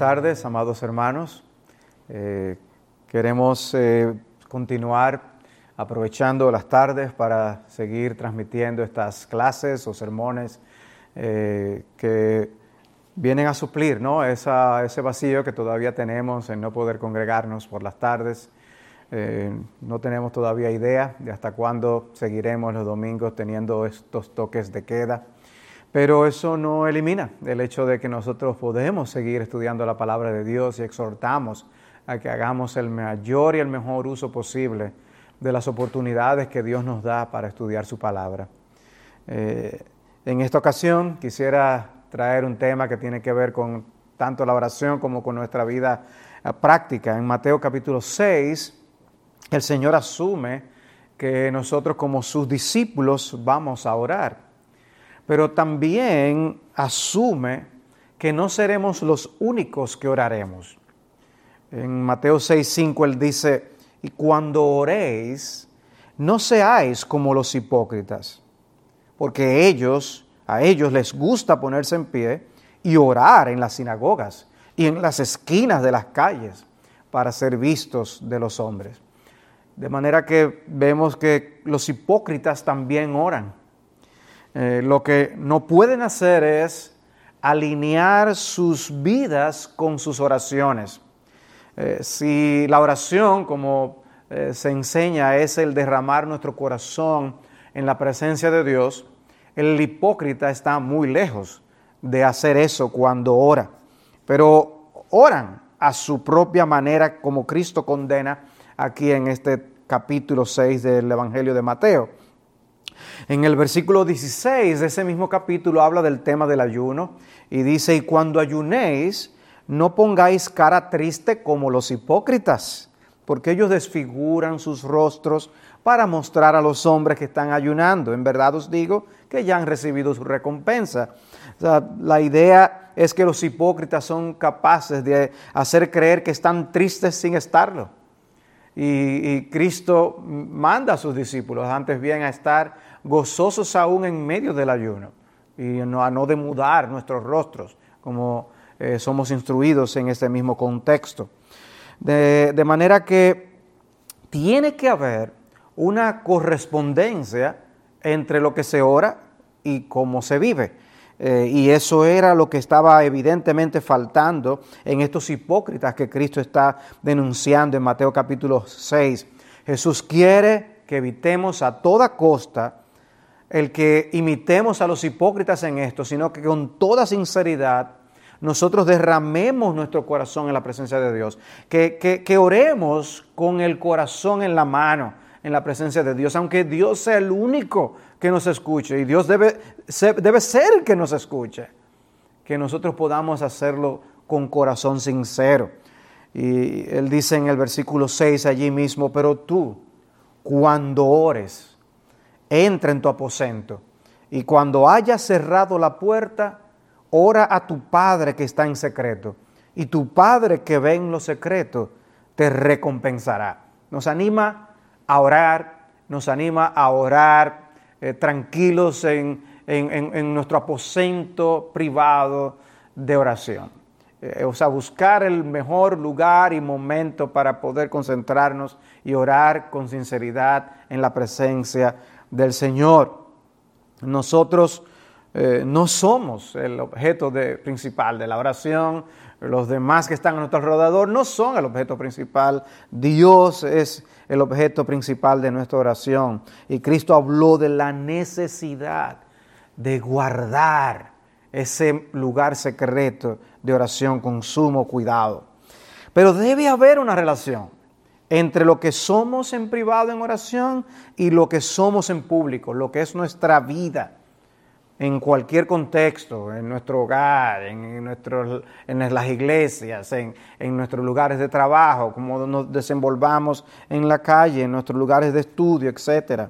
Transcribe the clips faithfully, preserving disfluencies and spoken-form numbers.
tardes, amados hermanos. Eh, queremos eh, continuar aprovechando las tardes para seguir transmitiendo estas clases o sermones eh, que vienen a suplir, ¿no? Esa, ese vacío que todavía tenemos en no poder congregarnos por las tardes. Eh, no tenemos todavía idea de hasta cuándo seguiremos los domingos teniendo estos toques de queda. Pero eso no elimina el hecho de que nosotros podemos seguir estudiando la palabra de Dios y exhortamos a que hagamos el mayor y el mejor uso posible de las oportunidades que Dios nos da para estudiar su palabra. Eh, en esta ocasión quisiera traer un tema que tiene que ver con tanto la oración como con nuestra vida uh, práctica. En Mateo capítulo seis, el Señor asume que nosotros como sus discípulos vamos a orar. Pero también asume que no seremos los únicos que oraremos. En Mateo seis cinco Él dice, y cuando oréis, no seáis como los hipócritas, porque ellos, a ellos les gusta ponerse en pie y orar en las sinagogas y en las esquinas de las calles para ser vistos de los hombres. De manera que vemos que los hipócritas también oran. Eh, lo que no pueden hacer es alinear sus vidas con sus oraciones. Eh, si la oración, como eh, se enseña, es el derramar nuestro corazón en la presencia de Dios, el hipócrita está muy lejos de hacer eso cuando ora. Pero oran a su propia manera, como Cristo condena aquí en este capítulo seis del Evangelio de Mateo. En el versículo dieciséis de ese mismo capítulo habla del tema del ayuno y dice, y cuando ayunéis, no pongáis cara triste como los hipócritas, porque ellos desfiguran sus rostros para mostrar a los hombres que están ayunando. En verdad os digo que ya han recibido su recompensa. O sea, la idea es que los hipócritas son capaces de hacer creer que están tristes sin estarlo. Y, y Cristo manda a sus discípulos antes bien a estar gozosos aún en medio del ayuno y no, a no demudar nuestros rostros como eh, somos instruidos en este mismo contexto. De, de manera que tiene que haber una correspondencia entre lo que se ora y cómo se vive. Eh, y eso era lo que estaba evidentemente faltando en estos hipócritas que Cristo está denunciando en Mateo capítulo seis. Jesús quiere que evitemos a toda costa el que imitemos a los hipócritas en esto, sino que con toda sinceridad nosotros derramemos nuestro corazón en la presencia de Dios, que, que, que oremos con el corazón en la mano, en la presencia de Dios, aunque Dios sea el único que nos escuche, y Dios debe ser, debe ser el que nos escuche, que nosotros podamos hacerlo con corazón sincero. Y Él dice en el versículo seis allí mismo, pero tú, cuando ores, entra en tu aposento, y cuando hayas cerrado la puerta, ora a tu Padre que está en secreto, y tu Padre que ve en lo secreto te recompensará. Nos anima a orar, nos anima a orar eh, tranquilos en, en, en, en nuestro aposento privado de oración. Eh, o sea, buscar el mejor lugar y momento para poder concentrarnos y orar con sinceridad en la presencia del Señor. Nosotros eh, no somos el objeto de, principal de la oración. Los demás que están a nuestro alrededor no son el objeto principal. Dios es el objeto principal de nuestra oración. Y Cristo habló de la necesidad de guardar ese lugar secreto de oración con sumo cuidado. Pero debe haber una relación entre lo que somos en privado en oración y lo que somos en público, lo que es nuestra vida. En cualquier contexto, en nuestro hogar, en, nuestro, en las iglesias, en, en nuestros lugares de trabajo, cómo nos desenvolvamos en la calle, en nuestros lugares de estudio, etcétera.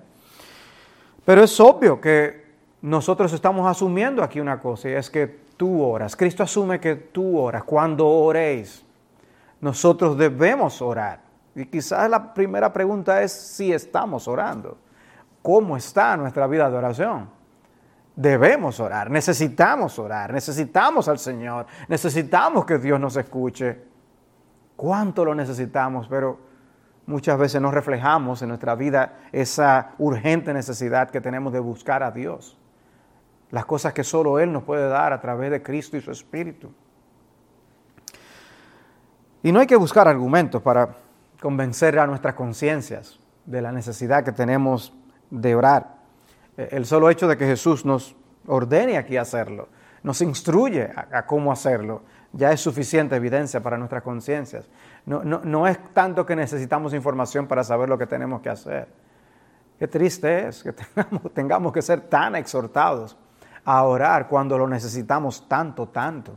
Pero es obvio que nosotros estamos asumiendo aquí una cosa, y es que tú oras. Cristo asume que tú oras. Cuando oréis, nosotros debemos orar. Y quizás la primera pregunta es si estamos orando. ¿Cómo está nuestra vida de oración? debemos orar, necesitamos orar, necesitamos al Señor, necesitamos que Dios nos escuche. ¿Cuánto lo necesitamos? Pero muchas veces no reflejamos en nuestra vida esa urgente necesidad que tenemos de buscar a Dios. Las cosas que solo Él nos puede dar a través de Cristo y su Espíritu. Y no hay que buscar argumentos para convencer a nuestras conciencias de la necesidad que tenemos de orar. El solo hecho de que Jesús nos ordene aquí hacerlo, nos instruye a, a cómo hacerlo, ya es suficiente evidencia para nuestras conciencias. No, no, no es tanto que necesitamos información para saber lo que tenemos que hacer. Qué triste es que tengamos, tengamos que ser tan exhortados a orar cuando lo necesitamos tanto, tanto.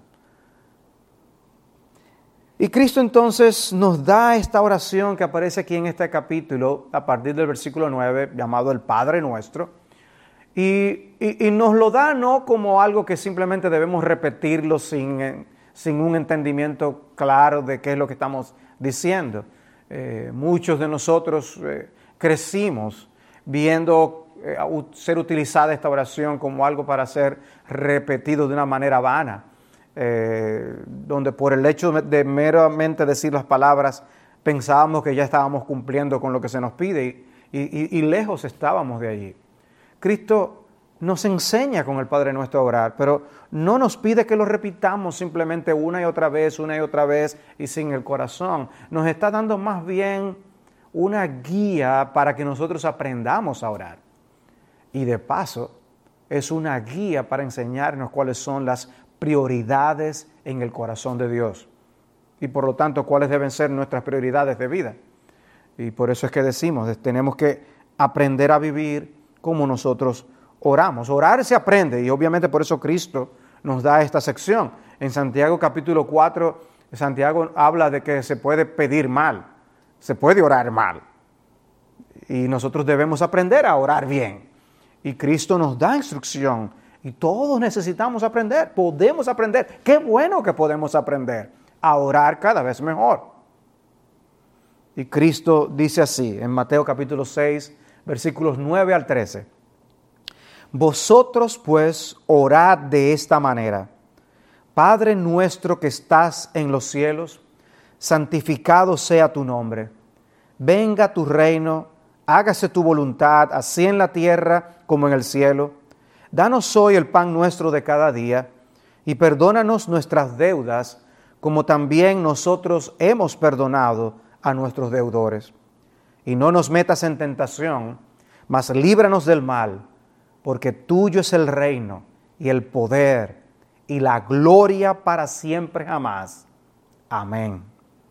Y Cristo entonces nos da esta oración que aparece aquí en este capítulo, a partir del versículo nueve, llamado el Padre Nuestro, y, y, y nos lo da no como algo que simplemente debemos repetirlo sin, sin un entendimiento claro de qué es lo que estamos diciendo. Eh, muchos de nosotros eh, crecimos viendo eh, ser utilizada esta oración como algo para ser repetido de una manera vana. Eh, donde por el hecho de meramente decir las palabras pensábamos que ya estábamos cumpliendo con lo que se nos pide y, y, y lejos estábamos de allí. Cristo nos enseña con el Padre Nuestro a orar, pero no nos pide que lo repitamos simplemente una y otra vez, una y otra vez y sin el corazón. Nos está dando más bien una guía para que nosotros aprendamos a orar. Y de paso, es una guía para enseñarnos cuáles son las prioridades en el corazón de Dios y por lo tanto cuáles deben ser nuestras prioridades de vida. Y por eso es que decimos, tenemos que aprender a vivir como nosotros oramos. Orar se aprende y obviamente por eso Cristo nos da esta sección. En Santiago capítulo cuatro, Santiago habla de que se puede pedir mal, se puede orar mal y nosotros debemos aprender a orar bien. Y Cristo nos da instrucción. Y todos necesitamos aprender, podemos aprender. Qué bueno que podemos aprender a orar cada vez mejor. Y Cristo dice así en Mateo capítulo seis, versículos nueve al trece. Vosotros pues orad de esta manera. Padre nuestro que estás en los cielos, santificado sea tu nombre. Venga tu reino, hágase tu voluntad, así en la tierra como en el cielo. Danos hoy el pan nuestro de cada día y perdónanos nuestras deudas como también nosotros hemos perdonado a nuestros deudores. Y no nos metas en tentación, mas líbranos del mal, porque tuyo es el reino y el poder y la gloria para siempre jamás. Amén.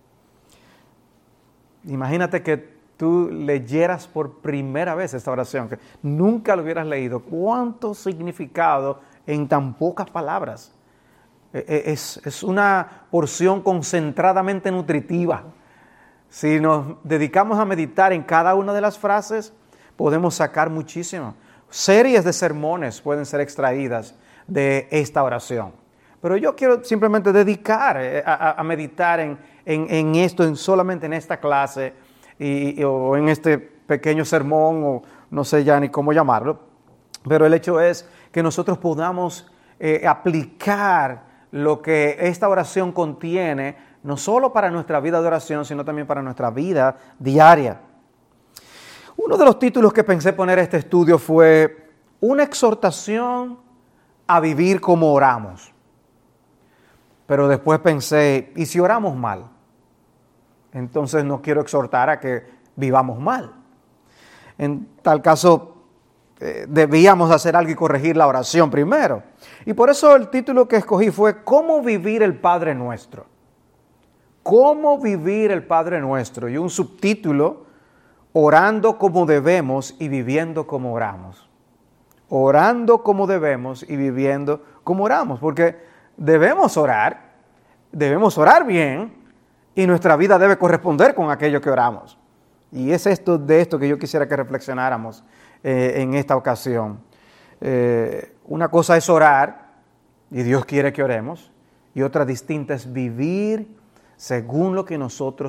Imagínate que tú leyeras por primera vez esta oración, que nunca lo hubieras leído. ¿Cuánto significado en tan pocas palabras? Es, es una porción concentradamente nutritiva. Si nos dedicamos a meditar en cada una de las frases, podemos sacar muchísimo. Series de sermones pueden ser extraídas de esta oración. Pero yo quiero simplemente dedicar a, a, a meditar en, en, en esto, en solamente en esta clase, Y, o en este pequeño sermón, o no sé ya ni cómo llamarlo, pero el hecho es que nosotros podamos eh, aplicar lo que esta oración contiene, no solo para nuestra vida de oración, sino también para nuestra vida diaria. Uno de los títulos que pensé poner a este estudio fue una exhortación a vivir como oramos. Pero después pensé, ¿y si oramos mal? Entonces no quiero exhortar a que vivamos mal. En tal caso, eh, debíamos hacer algo y corregir la oración primero. Y por eso el título que escogí fue ¿Cómo vivir el Padre Nuestro? ¿Cómo vivir el Padre Nuestro? Y un subtítulo, Orando como debemos y viviendo como oramos. Orando como debemos y viviendo como oramos. Porque debemos orar, debemos orar bien, y nuestra vida debe corresponder con aquello que oramos. Y es esto de esto que yo quisiera que reflexionáramos eh, en esta ocasión. Eh, una cosa es orar, y Dios quiere que oremos, y otra distinta es vivir según lo que nosotros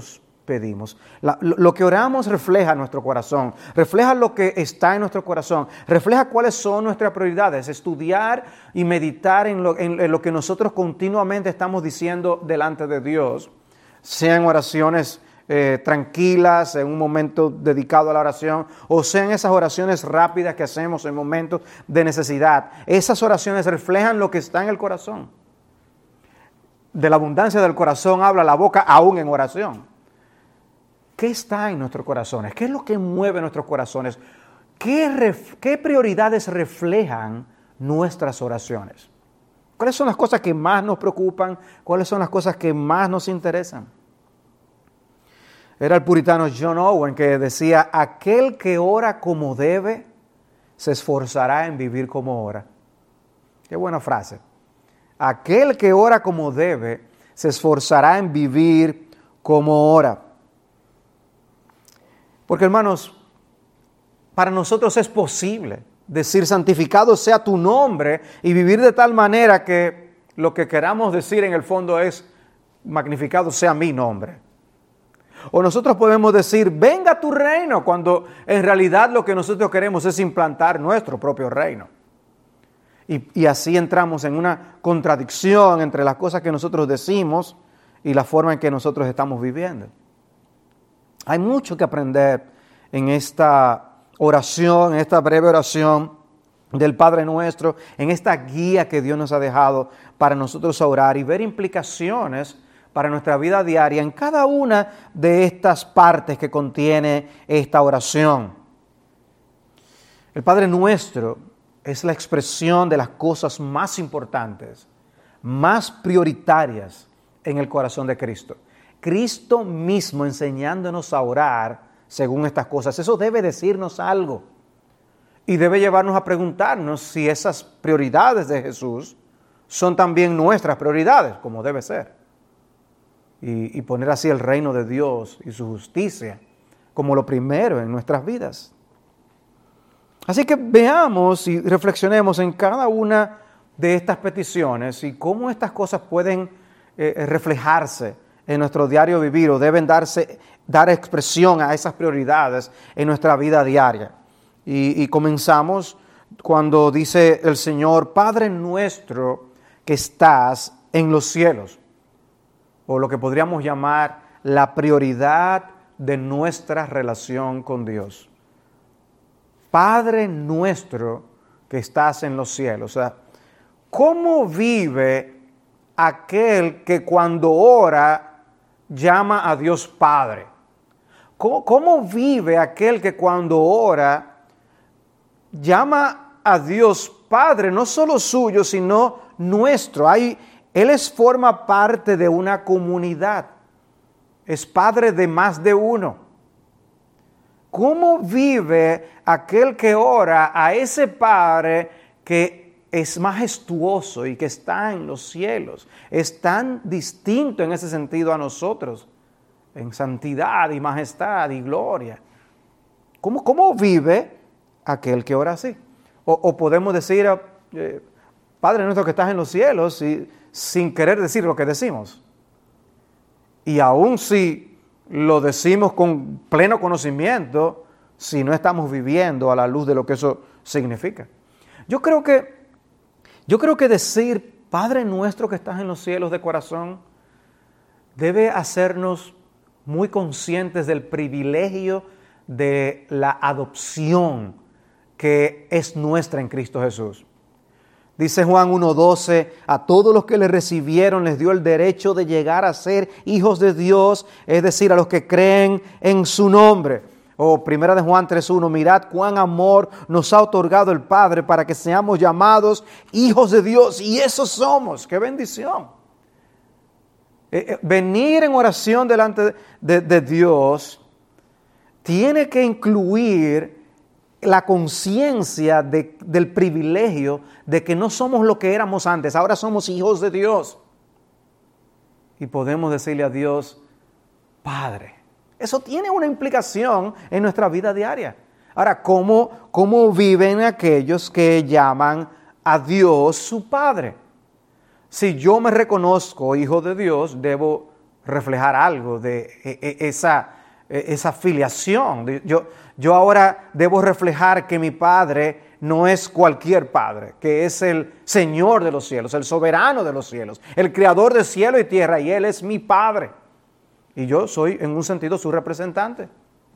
pedimos. La, lo, lo que oramos refleja nuestro corazón, refleja lo que está en nuestro corazón, refleja cuáles son nuestras prioridades. Estudiar y meditar en lo, en, en lo que nosotros continuamente estamos diciendo delante de Dios, sean oraciones eh, tranquilas, en un momento dedicado a la oración, o sean esas oraciones rápidas que hacemos en momentos de necesidad. Esas oraciones reflejan lo que está en el corazón. De la abundancia del corazón habla la boca aún en oración. ¿Qué está en nuestros corazones? ¿Qué es lo que mueve nuestros corazones? ¿Qué, ref, qué prioridades reflejan nuestras oraciones? ¿Cuáles son las cosas que más nos preocupan? ¿Cuáles son las cosas que más nos interesan? Era el puritano John Owen que decía, aquel que ora como debe, se esforzará en vivir como ora. Qué buena frase. Aquel que ora como debe, se esforzará en vivir como ora. Porque, hermanos, para nosotros es posible decir santificado sea tu nombre y vivir de tal manera que lo que queramos decir en el fondo es magnificado sea mi nombre. O nosotros podemos decir venga tu reino cuando en realidad lo que nosotros queremos es implantar nuestro propio reino. Y, y así entramos en una contradicción entre las cosas que nosotros decimos y la forma en que nosotros estamos viviendo. Hay mucho que aprender en esta oración, en esta breve oración del Padre Nuestro, en esta guía que Dios nos ha dejado para nosotros orar y ver implicaciones para nuestra vida diaria en cada una de estas partes que contiene esta oración. El Padre Nuestro es la expresión de las cosas más importantes, más prioritarias en el corazón de Cristo. Cristo mismo enseñándonos a orar según estas cosas. Eso debe decirnos algo y debe llevarnos a preguntarnos si esas prioridades de Jesús son también nuestras prioridades, como debe ser. Y, y poner así el reino de Dios y su justicia como lo primero en nuestras vidas. Así que veamos y reflexionemos en cada una de estas peticiones y cómo estas cosas pueden eh, reflejarse en nuestro diario vivir o deben darse, dar expresión a esas prioridades en nuestra vida diaria. Y, y comenzamos cuando dice el Señor, Padre nuestro que estás en los cielos, o lo que podríamos llamar la prioridad de nuestra relación con Dios. Padre nuestro que estás en los cielos. O sea, ¿cómo vive aquel que cuando ora llama a Dios Padre? ¿Cómo, cómo vive aquel que cuando ora llama a Dios Padre, no solo suyo, sino nuestro? Hay, Él es, forma parte de una comunidad. Es Padre de más de uno. ¿Cómo vive aquel que ora a ese Padre que es majestuoso y que está en los cielos? Es tan distinto en ese sentido a nosotros, en santidad y majestad y gloria. ¿Cómo, cómo vive aquel que ora así? O, o podemos decir, eh, Padre nuestro que estás en los cielos, y, sin querer decir lo que decimos. Y aún si lo decimos con pleno conocimiento, si no estamos viviendo a la luz de lo que eso significa. Yo creo que, yo creo que decir Padre nuestro que estás en los cielos de corazón debe hacernos muy conscientes del privilegio de la adopción que es nuestra en Cristo Jesús. Dice Juan uno doce, a todos los que le recibieron les dio el derecho de llegar a ser hijos de Dios, es decir, a los que creen en su nombre. O primera de Juan tres uno, mirad cuán amor nos ha otorgado el Padre para que seamos llamados hijos de Dios. Y eso somos, qué bendición. Eh, eh, venir en oración delante de, de, de Dios tiene que incluir la conciencia de, del privilegio de que no somos lo que éramos antes, ahora somos hijos de Dios. Y podemos decirle a Dios, Padre. Eso tiene una implicación en nuestra vida diaria. Ahora, ¿cómo, cómo viven aquellos que llaman a Dios su Padre? Si yo me reconozco hijo de Dios, debo reflejar algo de esa, esa filiación. Yo, yo ahora debo reflejar que mi Padre no es cualquier Padre, que es el Señor de los cielos, el soberano de los cielos, el creador de cielo y tierra, y Él es mi Padre. Y yo soy, en un sentido, su representante.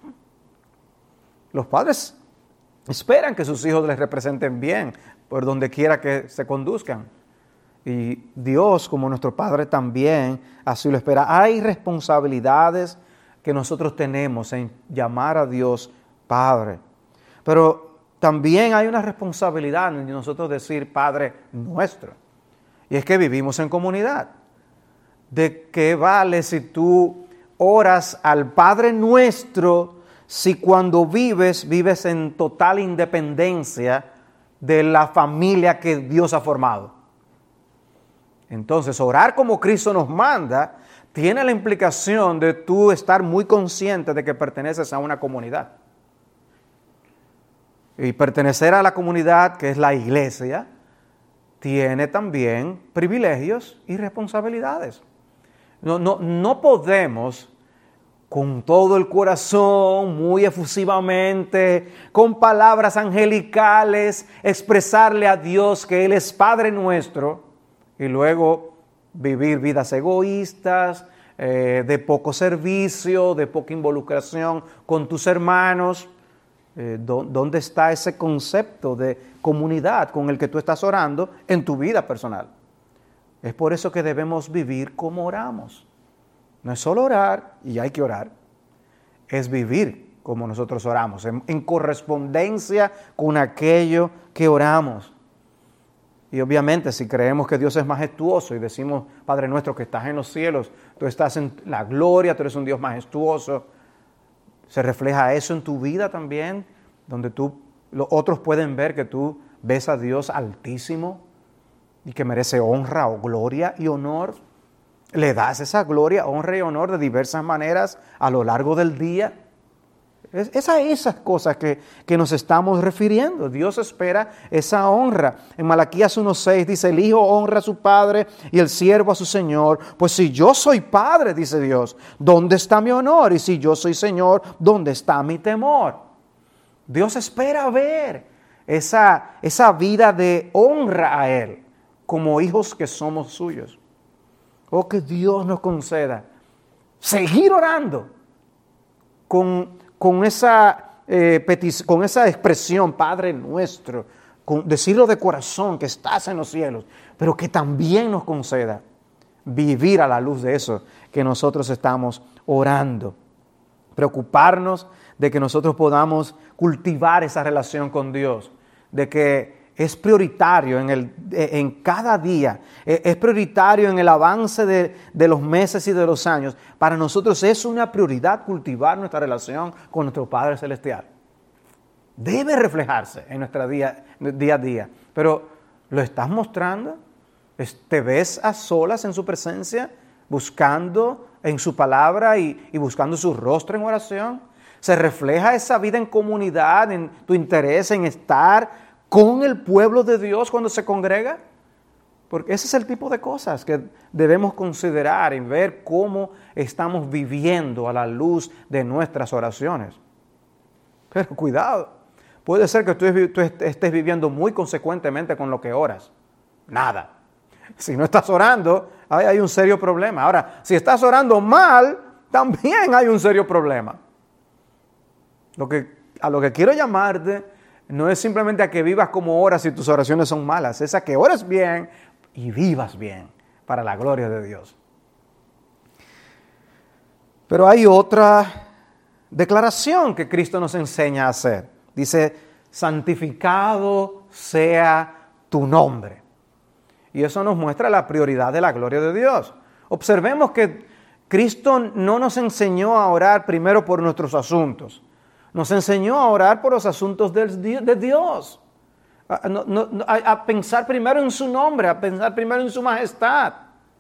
Los padres esperan que sus hijos les representen bien por donde quiera que se conduzcan. Y Dios, como nuestro Padre, también así lo espera. Hay responsabilidades que nosotros tenemos en llamar a Dios Padre. Pero también hay una responsabilidad en nosotros decir Padre nuestro. Y es que vivimos en comunidad. ¿De qué vale si tú oras al Padre nuestro si cuando vives, vives en total independencia de la familia que Dios ha formado? Entonces, orar como Cristo nos manda tiene la implicación de tú estar muy consciente de que perteneces a una comunidad. Y pertenecer a la comunidad, que es la iglesia, tiene también privilegios y responsabilidades. No, no, no podemos con todo el corazón, muy efusivamente, con palabras angelicales, expresarle a Dios que Él es Padre nuestro y luego vivir vidas egoístas, eh, de poco servicio, de poca involucración con tus hermanos. Eh, ¿Dónde está ese concepto de comunidad con el que tú estás orando en tu vida personal? Es por eso que debemos vivir como oramos. No es solo orar, y hay que orar, es vivir como nosotros oramos, en, en correspondencia con aquello que oramos. Y obviamente si creemos que Dios es majestuoso y decimos, Padre nuestro que estás en los cielos, tú estás en la gloria, tú eres un Dios majestuoso, se refleja eso en tu vida también, donde tú, los otros pueden ver que tú ves a Dios altísimo y que merece honra o gloria y honor. Le das esa gloria, honra y honor de diversas maneras a lo largo del día. Es, es a esas cosas que, que nos estamos refiriendo. Dios espera esa honra. En Malaquías uno seis dice, el hijo honra a su padre y el siervo a su señor. Pues si yo soy padre, dice Dios, ¿dónde está mi honor? Y si yo soy señor, ¿dónde está mi temor? Dios espera ver esa, esa vida de honra a Él como hijos que somos suyos. Oh, que Dios nos conceda seguir orando con, con, esa, eh, petic- con esa expresión, Padre nuestro, con, decirlo de corazón, que estás en los cielos, pero que también nos conceda vivir a la luz de eso que nosotros estamos orando. Preocuparnos de que nosotros podamos cultivar esa relación con Dios, de que es prioritario en, el, en cada día, es prioritario en el avance de, de los meses y de los años. Para nosotros es una prioridad cultivar nuestra relación con nuestro Padre Celestial. Debe reflejarse en nuestra día, día a día. Pero, ¿lo estás mostrando? ¿Te ves a solas en su presencia, buscando en su palabra y, y buscando su rostro en oración? ¿Se refleja esa vida en comunidad, en tu interés en estar con el pueblo de Dios cuando se congrega? Porque ese es el tipo de cosas que debemos considerar y ver cómo estamos viviendo a la luz de nuestras oraciones. Pero cuidado, puede ser que tú estés viviendo muy consecuentemente con lo que oras. Nada. Si no estás orando, ahí hay un serio problema. Ahora, si estás orando mal, también hay un serio problema. Lo que, a lo que quiero llamarte no es simplemente a que vivas como oras y tus oraciones son malas, es a que ores bien y vivas bien para la gloria de Dios. Pero hay otra declaración que Cristo nos enseña a hacer. Dice, santificado sea tu nombre. Y eso nos muestra la prioridad de la gloria de Dios. Observemos que Cristo no nos enseñó a orar primero por nuestros asuntos. Nos enseñó a orar por los asuntos de Dios, a, no, no, a, a pensar primero en su nombre, a pensar primero en su majestad.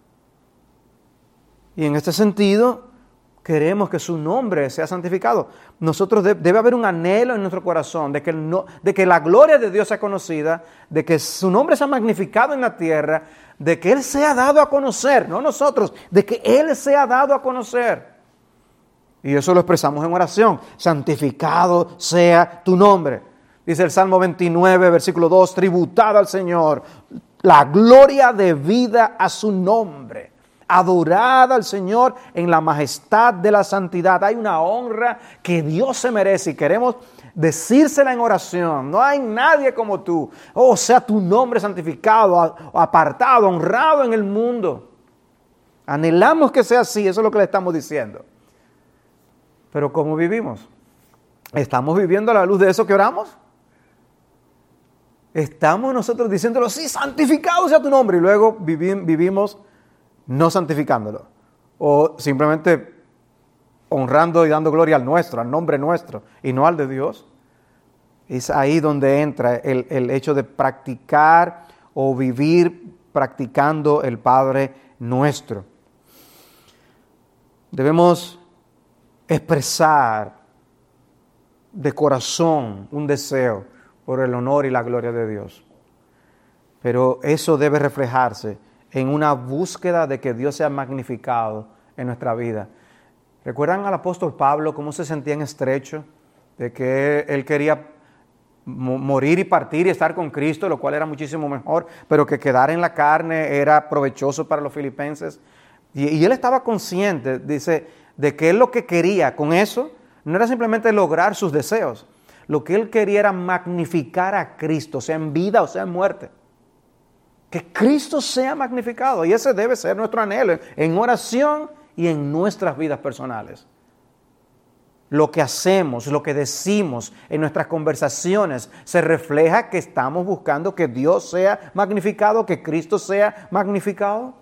Y en este sentido, queremos que su nombre sea santificado. Nosotros de, debe haber un anhelo en nuestro corazón de que, no, de que la gloria de Dios sea conocida, de que su nombre sea magnificado en la tierra, de que Él sea dado a conocer, no nosotros, de que Él sea dado a conocer. Y eso lo expresamos en oración. Santificado sea tu nombre. Dice el Salmo veintinueve, versículo dos, tributad al Señor la gloria debida a su nombre. Adorad al Señor en la majestad de la santidad. Hay una honra que Dios se merece y queremos decírsela en oración. No hay nadie como tú. Oh, sea tu nombre santificado, apartado, honrado en el mundo. Anhelamos que sea así, eso es lo que le estamos diciendo. Pero ¿cómo vivimos? ¿Estamos viviendo a la luz de eso que oramos? Estamos nosotros diciéndolo, sí, santificado sea tu nombre, y luego vivi- vivimos no santificándolo. O simplemente honrando y dando gloria al nuestro, al nombre nuestro, y no al de Dios. Es ahí donde entra el, el hecho de practicar o vivir practicando el Padre nuestro. Debemos expresar de corazón un deseo por el honor y la gloria de Dios. Pero eso debe reflejarse en una búsqueda de que Dios sea magnificado en nuestra vida. ¿Recuerdan al apóstol Pablo cómo se sentía en estrecho? De que él quería morir y partir y estar con Cristo, lo cual era muchísimo mejor, pero que quedar en la carne era provechoso para los filipenses. Y, y él estaba consciente, dice, de que él lo que quería con eso no era simplemente lograr sus deseos. Lo que él quería era magnificar a Cristo, sea en vida o sea en muerte. Que Cristo sea magnificado, y ese debe ser nuestro anhelo en oración y en nuestras vidas personales. Lo que hacemos, lo que decimos en nuestras conversaciones se refleja que estamos buscando que Dios sea magnificado, que Cristo sea magnificado.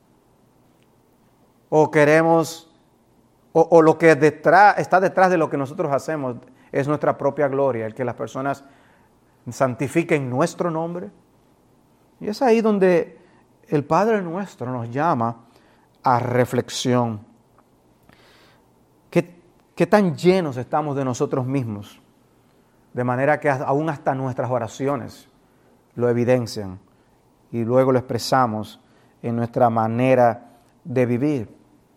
O queremos, o, o lo que detrás, está detrás de lo que nosotros hacemos es nuestra propia gloria, el que las personas santifiquen nuestro nombre. Y es ahí donde el Padre nuestro nos llama a reflexión. ¿Qué, qué tan llenos estamos de nosotros mismos? De manera que aún hasta nuestras oraciones lo evidencian y luego lo expresamos en nuestra manera de vivir.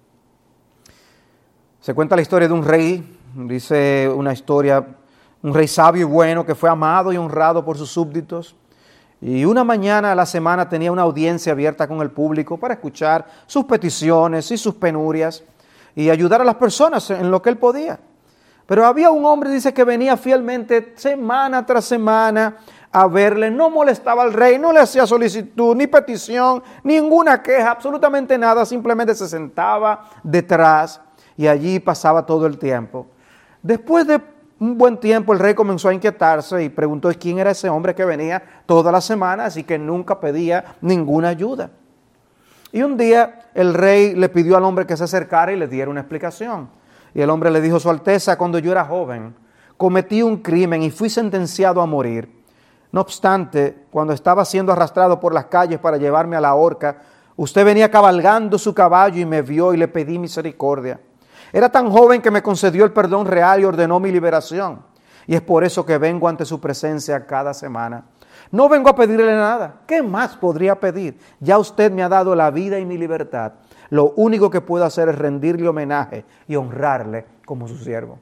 Se cuenta la historia de un rey, dice una historia, un rey sabio y bueno que fue amado y honrado por sus súbditos. Y una mañana a la semana tenía una audiencia abierta con el público para escuchar sus peticiones y sus penurias y ayudar a las personas en lo que él podía. Pero había un hombre, dice, que venía fielmente semana tras semana a verle, no molestaba al rey, no le hacía solicitud, ni petición, ninguna queja, absolutamente nada, simplemente se sentaba detrás y allí pasaba todo el tiempo. Después de un buen tiempo el rey comenzó a inquietarse y preguntó quién era ese hombre que venía todas las semanas y que nunca pedía ninguna ayuda. Y un día el rey le pidió al hombre que se acercara y le diera una explicación. Y el hombre le dijo: Su Alteza, cuando yo era joven, cometí un crimen y fui sentenciado a morir. No obstante, cuando estaba siendo arrastrado por las calles para llevarme a la horca, usted venía cabalgando su caballo y me vio y le pedí misericordia. Era tan joven que me concedió el perdón real y ordenó mi liberación. Y es por eso que vengo ante su presencia cada semana. No vengo a pedirle nada. ¿Qué más podría pedir? Ya usted me ha dado la vida y mi libertad. Lo único que puedo hacer es rendirle homenaje y honrarle como su siervo.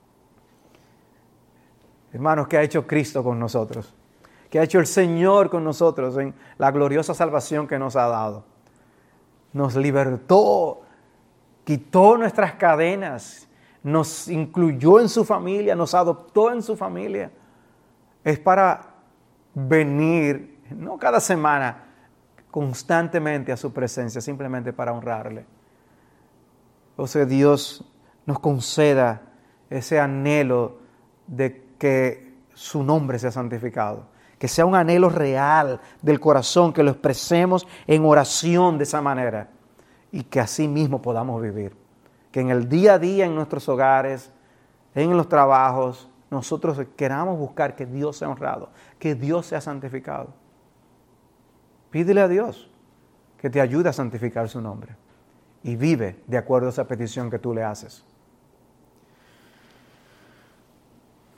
Hermanos, ¿qué ha hecho Cristo con nosotros? ¿Qué ha hecho el Señor con nosotros en la gloriosa salvación que nos ha dado? Nos libertó, quitó nuestras cadenas, nos incluyó en su familia, nos adoptó en su familia. Es para venir, no cada semana, constantemente a su presencia, simplemente para honrarle. O sea, Dios nos conceda ese anhelo de que su nombre sea santificado, que sea un anhelo real del corazón, que lo expresemos en oración de esa manera y que así mismo podamos vivir. Que en el día a día, en nuestros hogares, en los trabajos, nosotros queramos buscar que Dios sea honrado, que Dios sea santificado. Pídele a Dios que te ayude a santificar su nombre y vive de acuerdo a esa petición que tú le haces.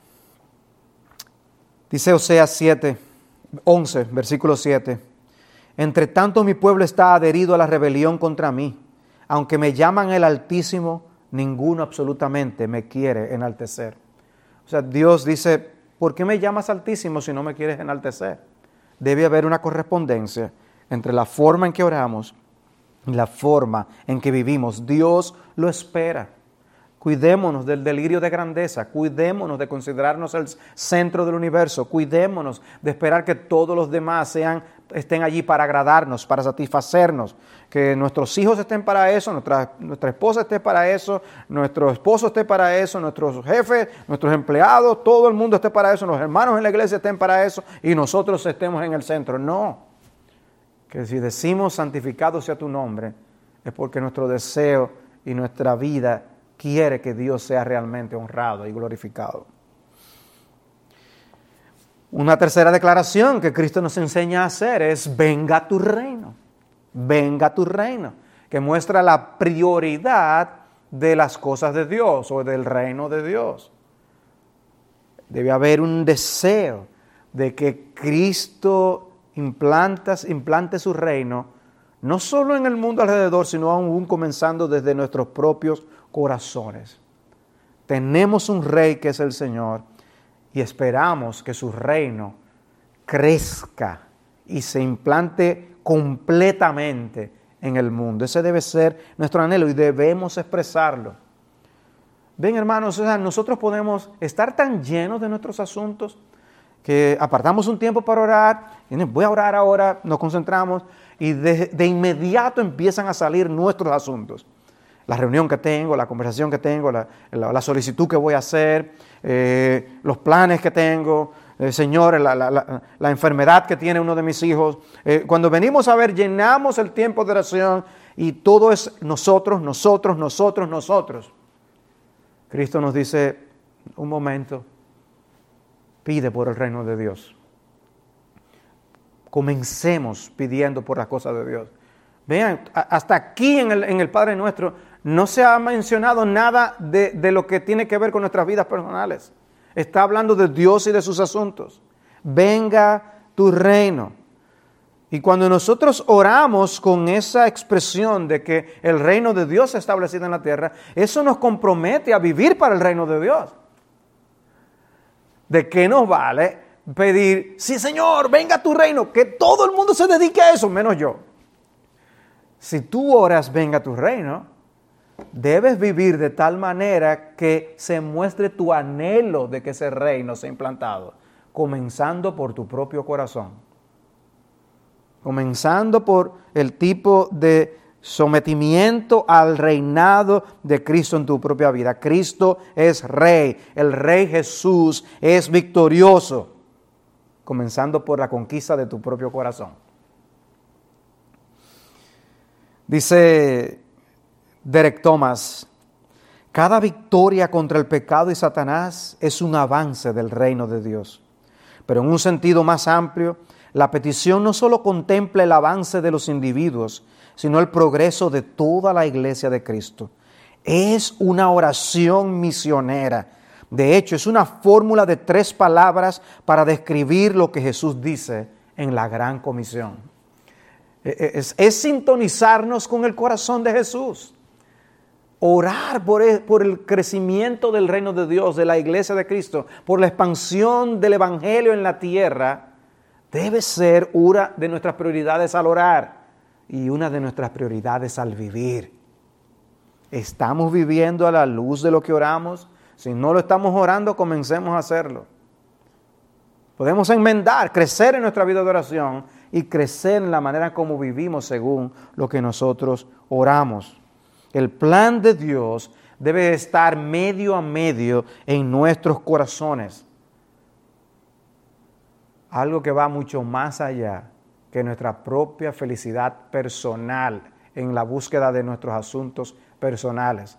Dice Oseas siete, once, versículo siete. Entre tanto mi pueblo está adherido a la rebelión contra mí. Aunque me llaman el Altísimo, ninguno absolutamente me quiere enaltecer. O sea, Dios dice, ¿por qué me llamas Altísimo si no me quieres enaltecer? Debe haber una correspondencia entre la forma en que oramos y la forma en que vivimos. Dios lo espera. Cuidémonos del delirio de grandeza, cuidémonos de considerarnos el centro del universo, cuidémonos de esperar que todos los demás sean, estén allí para agradarnos, para satisfacernos, que nuestros hijos estén para eso, nuestra, nuestra esposa esté para eso, nuestro esposo esté para eso, nuestros jefes, nuestros empleados, todo el mundo esté para eso, los hermanos en la iglesia estén para eso y nosotros estemos en el centro. No, que si decimos santificado sea tu nombre, es porque nuestro deseo y nuestra vida quiere que Dios sea realmente honrado y glorificado. Una tercera declaración que Cristo nos enseña a hacer es: venga tu reino, venga tu reino, que muestra la prioridad de las cosas de Dios o del reino de Dios. Debe haber un deseo de que Cristo implanta, implante su reino, no solo en el mundo alrededor, sino aún comenzando desde nuestros propios corazones. Tenemos un rey que es el Señor y esperamos que su reino crezca y se implante completamente en el mundo. Ese debe ser nuestro anhelo y debemos expresarlo. Ven, hermanos, o sea, nosotros podemos estar tan llenos de nuestros asuntos que apartamos un tiempo para orar, y voy a orar ahora, nos concentramos y de, de inmediato empiezan a salir nuestros asuntos. La reunión que tengo, la conversación que tengo, la, la, la solicitud que voy a hacer, eh, los planes que tengo, eh, Señor, la, la, la, la enfermedad que tiene uno de mis hijos. Eh, cuando venimos a ver, llenamos el tiempo de oración y todo es nosotros, nosotros, nosotros, nosotros. Cristo nos dice, un momento, pide por el reino de Dios. Comencemos pidiendo por las cosas de Dios. Vean, hasta aquí en el, en el Padre Nuestro no se ha mencionado nada de, de lo que tiene que ver con nuestras vidas personales. Está hablando de Dios y de sus asuntos. Venga tu reino. Y cuando nosotros oramos con esa expresión de que el reino de Dios se ha establecido en la tierra, eso nos compromete a vivir para el reino de Dios. ¿De qué nos vale pedir, sí Señor, venga tu reino, que todo el mundo se dedique a eso, menos yo? Si tú oras, venga tu reino, debes vivir de tal manera que se muestre tu anhelo de que ese reino sea implantado, comenzando por tu propio corazón, comenzando por el tipo de sometimiento al reinado de Cristo en tu propia vida. Cristo es Rey, el Rey Jesús es victorioso, comenzando por la conquista de tu propio corazón. Dice Derek Thomas, cada victoria contra el pecado y Satanás es un avance del reino de Dios. Pero en un sentido más amplio, la petición no solo contempla el avance de los individuos, sino el progreso de toda la iglesia de Cristo. Es una oración misionera. De hecho, es una fórmula de tres palabras para describir lo que Jesús dice en la Gran Comisión. Es, es sintonizarnos con el corazón de Jesús. Orar por el, por el crecimiento del reino de Dios, de la iglesia de Cristo, por la expansión del evangelio en la tierra, debe ser una de nuestras prioridades al orar y una de nuestras prioridades al vivir. ¿Estamos viviendo a la luz de lo que oramos? Si no lo estamos orando, comencemos a hacerlo. Podemos enmendar, crecer en nuestra vida de oración y crecer en la manera como vivimos según lo que nosotros oramos. El plan de Dios debe estar medio a medio en nuestros corazones. Algo que va mucho más allá que nuestra propia felicidad personal en la búsqueda de nuestros asuntos personales.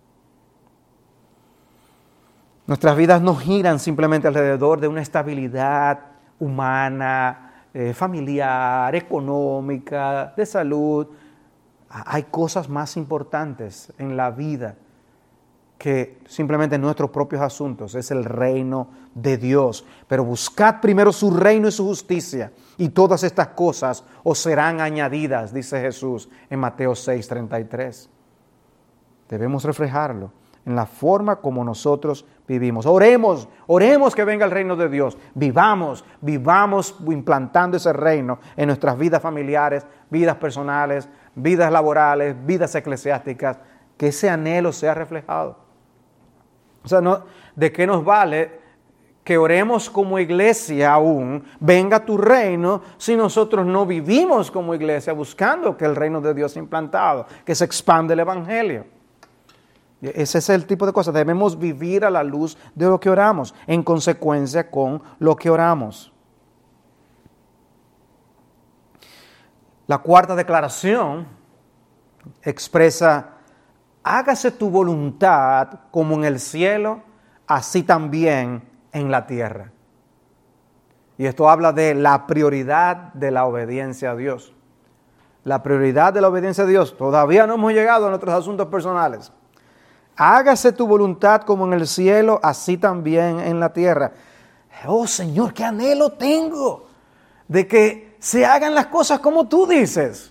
Nuestras vidas no giran simplemente alrededor de una estabilidad humana, eh, familiar, económica, de salud. Hay cosas más importantes en la vida que simplemente nuestros propios asuntos, es el reino de Dios. Pero buscad primero su reino y su justicia, y todas estas cosas os serán añadidas, dice Jesús en Mateo seis, treinta y tres. Debemos reflejarlo en la forma como nosotros vivimos. Oremos, oremos que venga el reino de Dios. Vivamos, vivamos implantando ese reino en nuestras vidas familiares, vidas personales, vidas laborales, vidas eclesiásticas, que ese anhelo sea reflejado. O sea, no, ¿de qué nos vale que oremos como iglesia aún, venga tu reino, si nosotros no vivimos como iglesia buscando que el reino de Dios sea implantado, que se expande el evangelio? Ese es el tipo de cosas. Debemos vivir a la luz de lo que oramos, en consecuencia con lo que oramos. La cuarta declaración expresa: hágase tu voluntad como en el cielo, así también en la tierra. Y esto habla de la prioridad de la obediencia a Dios. La prioridad de la obediencia a Dios. Todavía no hemos llegado a nuestros asuntos personales. Hágase tu voluntad como en el cielo, así también en la tierra. Oh Señor, qué anhelo tengo de que se hagan las cosas como tú dices.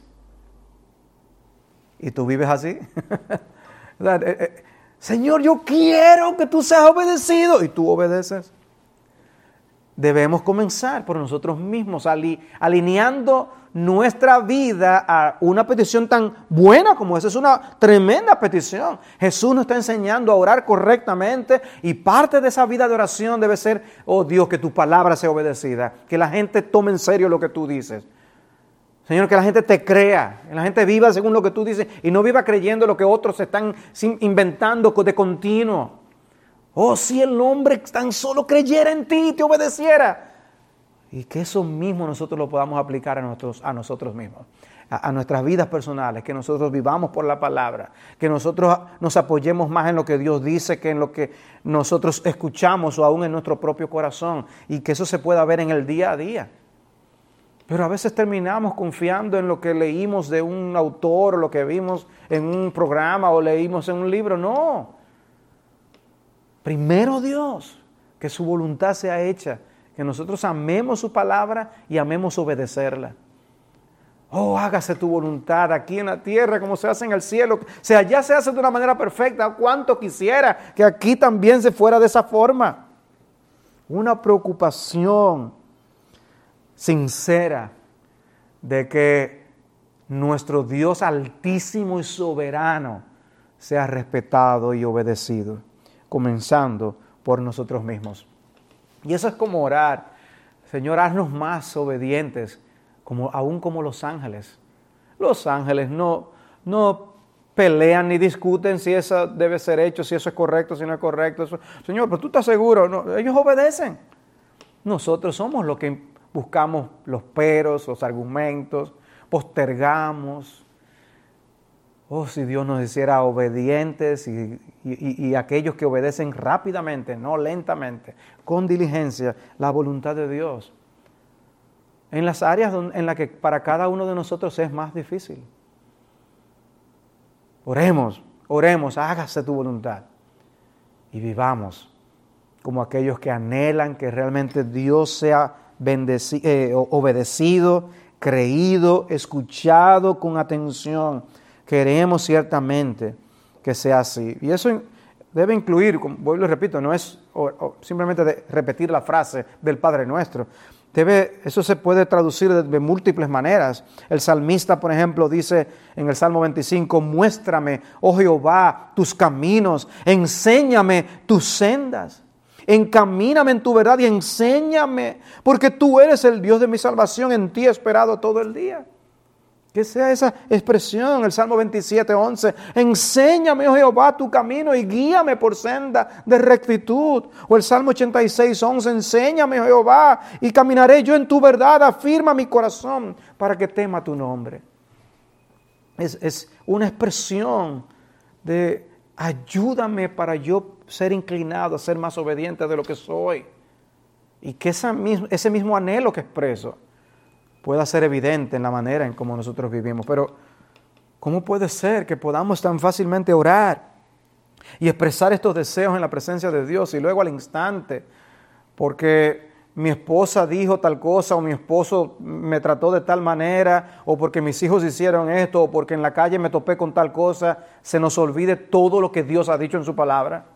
¿Y tú vives así? Señor, yo quiero que tú seas obedecido. ¿Y tú obedeces? Debemos comenzar por nosotros mismos, alineando nuestra vida a una petición tan buena como esa. Es una tremenda petición. Jesús nos está enseñando a orar correctamente, y parte de esa vida de oración debe ser: oh Dios, que tu palabra sea obedecida, que la gente tome en serio lo que tú dices. Señor, que la gente te crea, que la gente viva según lo que tú dices y no viva creyendo lo que otros están inventando de continuo. Oh, si el hombre tan solo creyera en ti y te obedeciera. Y que eso mismo nosotros lo podamos aplicar a nosotros, a nosotros mismos, a, a nuestras vidas personales, que nosotros vivamos por la palabra, que nosotros nos apoyemos más en lo que Dios dice que en lo que nosotros escuchamos o aún en nuestro propio corazón, y que eso se pueda ver en el día a día. Pero a veces terminamos confiando en lo que leímos de un autor, o lo que vimos en un programa o leímos en un libro. No. Primero Dios, que su voluntad sea hecha, que nosotros amemos su palabra y amemos obedecerla. Oh, hágase tu voluntad aquí en la tierra como se hace en el cielo. O sea, allá se hace de una manera perfecta. Cuánto quisiera que aquí también se fuera de esa forma. Una preocupación sincera de que nuestro Dios altísimo y soberano sea respetado y obedecido, comenzando por nosotros mismos. Y eso es como orar: Señor, haznos más obedientes, como, aún como los ángeles. Los ángeles no, no pelean ni discuten si eso debe ser hecho, si eso es correcto, si no es correcto. Eso, Señor, pero tú estás seguro. No, ellos obedecen. Nosotros somos los que buscamos los peros, los argumentos, postergamos. Oh, si Dios nos hiciera obedientes y, y, y aquellos que obedecen rápidamente, no lentamente, con diligencia, la voluntad de Dios. En las áreas donde, en las que para cada uno de nosotros es más difícil. Oremos, oremos, hágase tu voluntad. Y vivamos como aquellos que anhelan que realmente Dios sea bendecido, eh, obedecido, creído, escuchado con atención. Queremos ciertamente que sea así. Y eso debe incluir, como vuelvo y repito, no es o, o simplemente de repetir la frase del Padre Nuestro. Debe, eso se puede traducir de, de múltiples maneras. El salmista, por ejemplo, dice en el Salmo veinticinco: muéstrame, oh Jehová, tus caminos, enséñame tus sendas. Encamíname en tu verdad y enséñame, porque tú eres el Dios de mi salvación, en ti he esperado todo el día. Que sea esa expresión, el Salmo veintisiete, once, enséñame, oh Jehová, tu camino y guíame por senda de rectitud. O el Salmo ochenta y seis, once, enséñame, oh Jehová, y caminaré yo en tu verdad, afirma mi corazón para que tema tu nombre. Es, es una expresión de ayúdame para yo ser inclinado a ser más obediente de lo que soy. Y que esa misma, ese mismo anhelo que expreso pueda ser evidente en la manera en cómo nosotros vivimos. Pero, ¿cómo puede ser que podamos tan fácilmente orar y expresar estos deseos en la presencia de Dios y luego al instante, porque mi esposa dijo tal cosa o mi esposo me trató de tal manera o porque mis hijos hicieron esto o porque en la calle me topé con tal cosa, se nos olvide todo lo que Dios ha dicho en su palabra.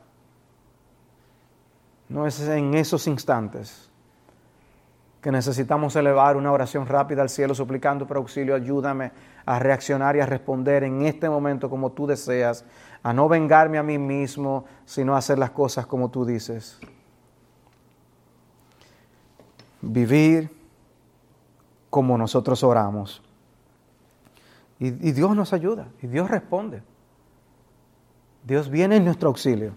No es en esos instantes que necesitamos elevar una oración rápida al cielo suplicando por auxilio, ayúdame a reaccionar y a responder en este momento como tú deseas, a no vengarme a mí mismo, sino a hacer las cosas como tú dices. Vivir como nosotros oramos. Y, y Dios nos ayuda, y Dios responde. Dios viene en nuestro auxilio.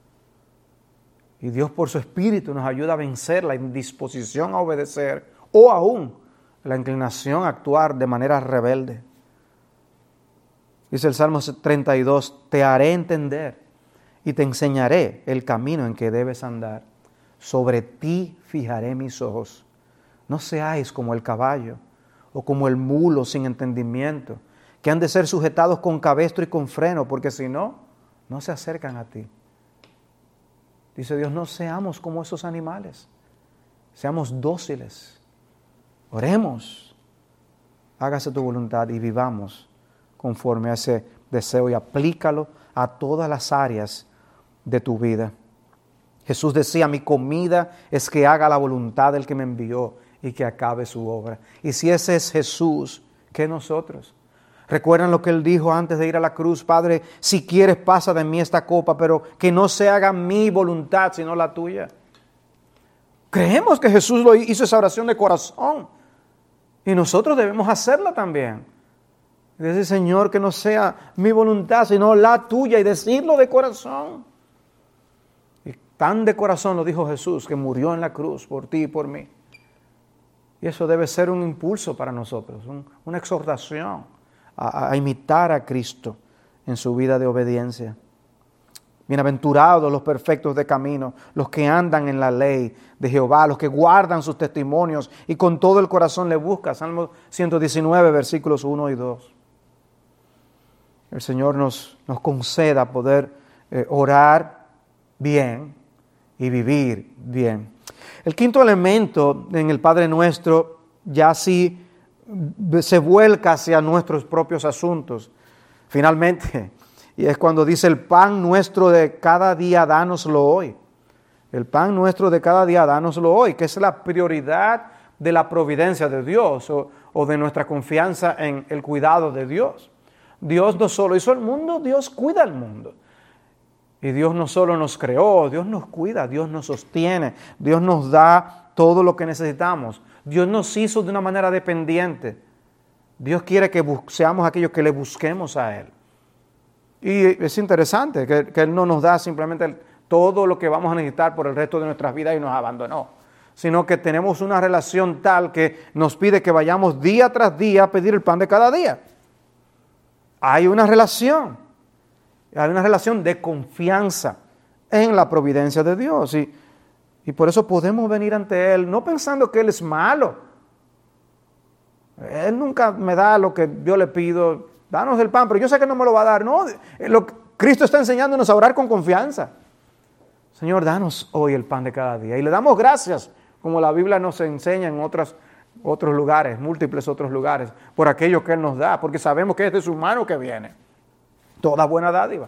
Y Dios por su Espíritu nos ayuda a vencer la indisposición a obedecer o aún la inclinación a actuar de manera rebelde. Dice el Salmo treinta y dos, te haré entender y te enseñaré el camino en que debes andar. Sobre ti fijaré mis ojos. No seáis como el caballo o como el mulo sin entendimiento, que han de ser sujetados con cabestro y con freno, porque si no, no se acercan a ti. Dice Dios, no seamos como esos animales, seamos dóciles, oremos, hágase tu voluntad y vivamos conforme a ese deseo y aplícalo a todas las áreas de tu vida. Jesús decía, mi comida es que haga la voluntad del que me envió y que acabe su obra. Y si ese es Jesús, ¿qué nosotros? ¿Recuerdan lo que Él dijo antes de ir a la cruz? Padre, si quieres pasa de mí esta copa, pero que no se haga mi voluntad sino la tuya. Creemos que Jesús lo hizo esa oración de corazón y nosotros debemos hacerla también. Y decir, Señor, que no sea mi voluntad sino la tuya, y decirlo de corazón. Y tan de corazón lo dijo Jesús, que murió en la cruz por ti y por mí. Y eso debe ser un impulso para nosotros, un, una exhortación a, a imitar a Cristo en su vida de obediencia. Bienaventurados los perfectos de camino, los que andan en la ley de Jehová, los que guardan sus testimonios y con todo el corazón le buscan. Salmo ciento diecinueve, versículos uno y dos. El Señor nos, nos conceda poder eh, orar bien y vivir bien. El quinto elemento en el Padre Nuestro ya sí se vuelca hacia nuestros propios asuntos. Finalmente, y es cuando dice, el pan nuestro de cada día, dánoslo hoy. El pan nuestro de cada día, dánoslo hoy, que es la prioridad de la providencia de Dios o, o de nuestra confianza en el cuidado de Dios. Dios no solo hizo el mundo, Dios cuida el mundo. Y Dios no solo nos creó, Dios nos cuida, Dios nos sostiene, Dios nos da todo lo que necesitamos. Dios nos hizo de una manera dependiente. Dios quiere que seamos aquellos que le busquemos a Él. Y es interesante que, que Él no nos da simplemente todo lo que vamos a necesitar por el resto de nuestras vidas y nos abandonó, sino que tenemos una relación tal que nos pide que vayamos día tras día a pedir el pan de cada día. Hay una relación, hay una relación de confianza en la providencia de Dios y, y por eso podemos venir ante Él, no pensando que Él es malo. Él nunca me da lo que yo le pido, danos el pan, pero yo sé que no me lo va a dar. No, lo, Cristo está enseñándonos a orar con confianza. Señor, danos hoy el pan de cada día. Y le damos gracias, como la Biblia nos enseña en otras, otros lugares, múltiples otros lugares, por aquello que Él nos da, porque sabemos que es de su mano que viene toda buena dádiva.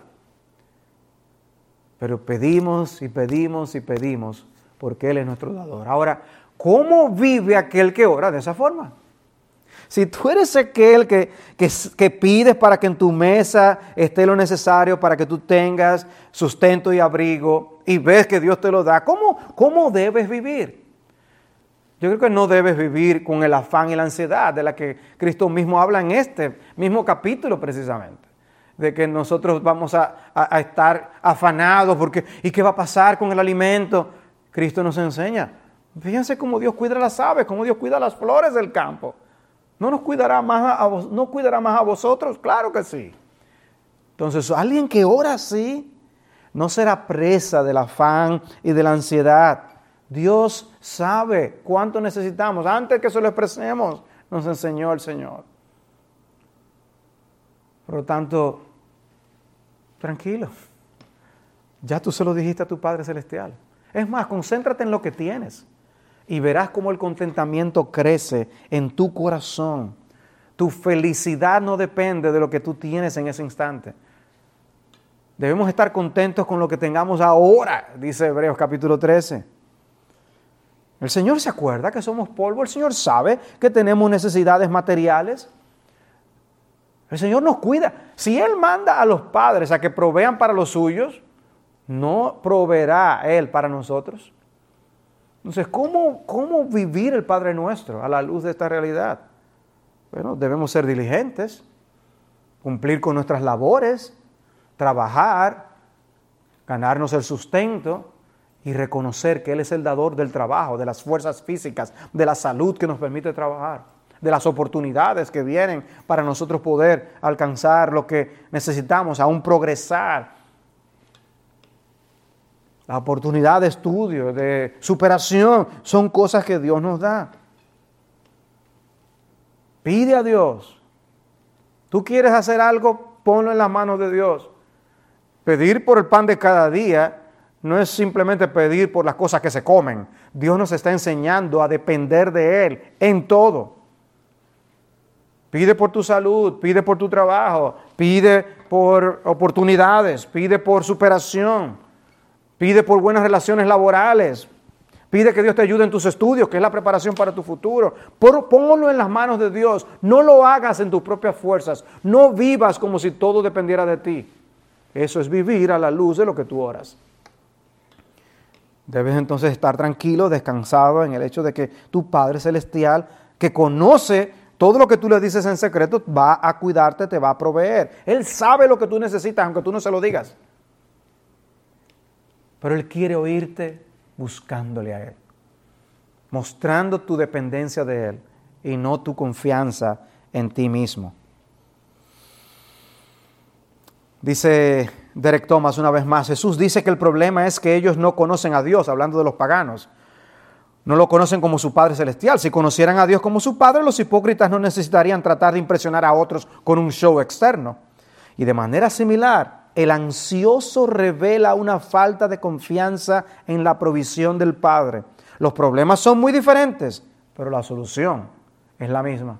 Pero pedimos y pedimos y pedimos, porque Él es nuestro dador. Ahora, ¿cómo vive aquel que ora de esa forma? Si tú eres aquel que, que, que pides para que en tu mesa esté lo necesario para que tú tengas sustento y abrigo y ves que Dios te lo da, ¿cómo, cómo debes vivir? Yo creo que no debes vivir con el afán y la ansiedad de la que Cristo mismo habla en este mismo capítulo precisamente. De que nosotros vamos a, a, a estar afanados porque ¿y qué va a pasar con el alimento? Cristo nos enseña. Fíjense cómo Dios cuida las aves, cómo Dios cuida las flores del campo. ¿No nos cuidará más a vos, no cuidará más a vosotros? Claro que sí. Entonces, alguien que ora así no será presa del afán y de la ansiedad. Dios sabe cuánto necesitamos. Antes que se lo expresemos, nos enseñó el Señor. Por lo tanto, tranquilo. Ya tú se lo dijiste a tu Padre Celestial. Es más, concéntrate en lo que tienes y verás cómo el contentamiento crece en tu corazón. Tu felicidad no depende de lo que tú tienes en ese instante. Debemos estar contentos con lo que tengamos ahora, dice Hebreos capítulo trece. El Señor se acuerda que somos polvo, el Señor sabe que tenemos necesidades materiales. El Señor nos cuida. Si Él manda a los padres a que provean para los suyos, ¿no proveerá Él para nosotros? Entonces, ¿cómo, cómo vivir el Padre Nuestro a la luz de esta realidad? Bueno, debemos ser diligentes, cumplir con nuestras labores, trabajar, ganarnos el sustento y reconocer que Él es el dador del trabajo, de las fuerzas físicas, de la salud que nos permite trabajar, de las oportunidades que vienen para nosotros poder alcanzar lo que necesitamos, aún progresar. La oportunidad de estudio, de superación, son cosas que Dios nos da. Pide a Dios. Tú quieres hacer algo, ponlo en las manos de Dios. Pedir por el pan de cada día no es simplemente pedir por las cosas que se comen. Dios nos está enseñando a depender de Él en todo. Pide por tu salud, pide por tu trabajo, pide por oportunidades, pide por superación, pide por buenas relaciones laborales, pide que Dios te ayude en tus estudios, que es la preparación para tu futuro. Por, ponlo en las manos de Dios, no lo hagas en tus propias fuerzas, no vivas como si todo dependiera de ti. Eso es vivir a la luz de lo que tú oras. Debes entonces estar tranquilo, descansado en el hecho de que tu Padre Celestial, que conoce todo lo que tú le dices en secreto, va a cuidarte, te va a proveer. Él sabe lo que tú necesitas, aunque tú no se lo digas. Pero Él quiere oírte buscándole a Él, mostrando tu dependencia de Él y no tu confianza en ti mismo. Dice Derek Thomas una vez más, Jesús dice que el problema es que ellos no conocen a Dios, hablando de los paganos. No lo conocen como su Padre Celestial. Si conocieran a Dios como su Padre, los hipócritas no necesitarían tratar de impresionar a otros con un show externo. Y de manera similar, el ansioso revela una falta de confianza en la provisión del Padre. Los problemas son muy diferentes, pero la solución es la misma.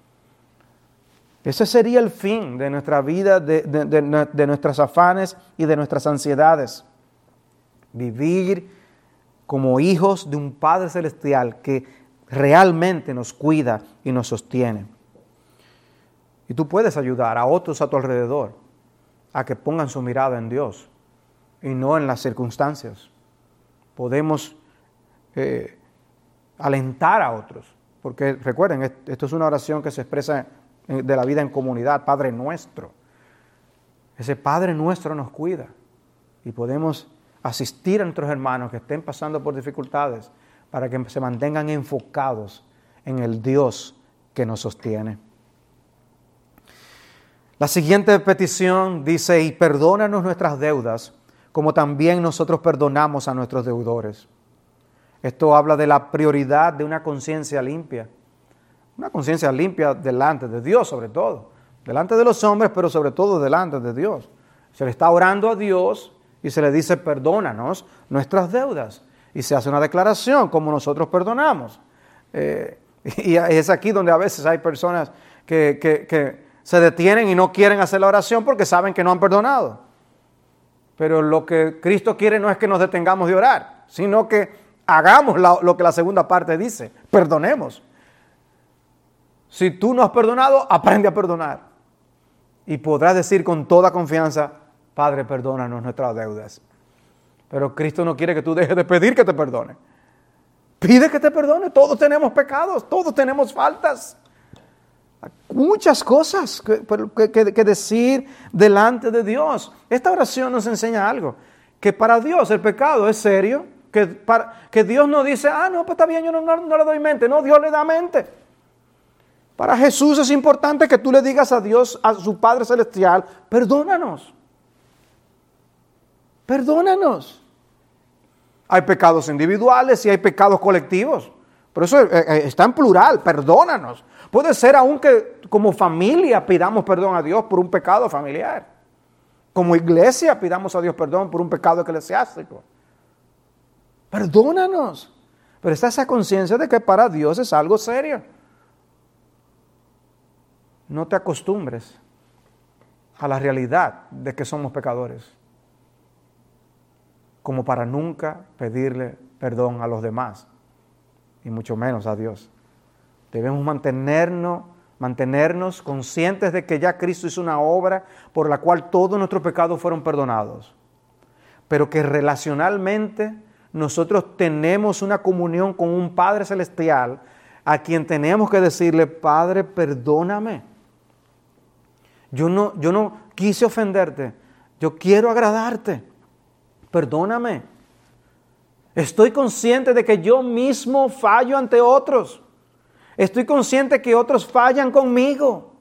Ese sería el fin de nuestra vida, de, de, de, de nuestros afanes y de nuestras ansiedades. Vivir como hijos de un Padre Celestial que realmente nos cuida y nos sostiene. Y tú puedes ayudar a otros a tu alrededor a que pongan su mirada en Dios y no en las circunstancias. Podemos eh, alentar a otros, porque recuerden, esto es una oración que se expresa de la vida en comunidad, Padre Nuestro. Ese Padre Nuestro nos cuida y podemos asistir a nuestros hermanos que estén pasando por dificultades para que se mantengan enfocados en el Dios que nos sostiene. La siguiente petición dice, y perdónanos nuestras deudas, como también nosotros perdonamos a nuestros deudores. Esto habla de la prioridad de una conciencia limpia. Una conciencia limpia delante de Dios sobre todo. Delante de los hombres, pero sobre todo delante de Dios. Se le está orando a Dios y se le dice, perdónanos nuestras deudas. Y se hace una declaración como nosotros perdonamos. Eh, y es aquí donde a veces hay personas que, que, que se detienen y no quieren hacer la oración porque saben que no han perdonado. Pero lo que Cristo quiere no es que nos detengamos de orar, sino que hagamos la, lo que la segunda parte dice, perdonemos. Si tú no has perdonado, aprende a perdonar. Y podrás decir con toda confianza, Padre, perdónanos nuestras deudas. Pero Cristo no quiere que tú dejes de pedir que te perdone. Pide que te perdone. Todos tenemos pecados, todos tenemos faltas. Muchas cosas que, que, que decir delante de Dios. Esta oración nos enseña algo. Que para Dios el pecado es serio. Que, para, que Dios no dice, ah, no, pues está bien, yo no, no, no le doy mente. No, Dios le da mente. Para Jesús es importante que tú le digas a Dios, a su Padre Celestial, perdónanos. Perdónanos. Hay pecados individuales y hay pecados colectivos. Por eso está en plural, perdónanos. Puede ser aún que como familia pidamos perdón a Dios por un pecado familiar. Como iglesia pidamos a Dios perdón por un pecado eclesiástico. Perdónanos. Pero está esa conciencia de que para Dios es algo serio. No te acostumbres a la realidad de que somos pecadores, como para nunca pedirle perdón a los demás, y mucho menos a Dios. Debemos mantenernos, mantenernos conscientes de que ya Cristo hizo una obra por la cual todos nuestros pecados fueron perdonados, pero que relacionalmente nosotros tenemos una comunión con un Padre Celestial a quien tenemos que decirle: Padre, perdóname. Yo no, yo no quise ofenderte, yo quiero agradarte, perdóname. Estoy consciente de que yo mismo fallo ante otros. Estoy consciente que otros fallan conmigo.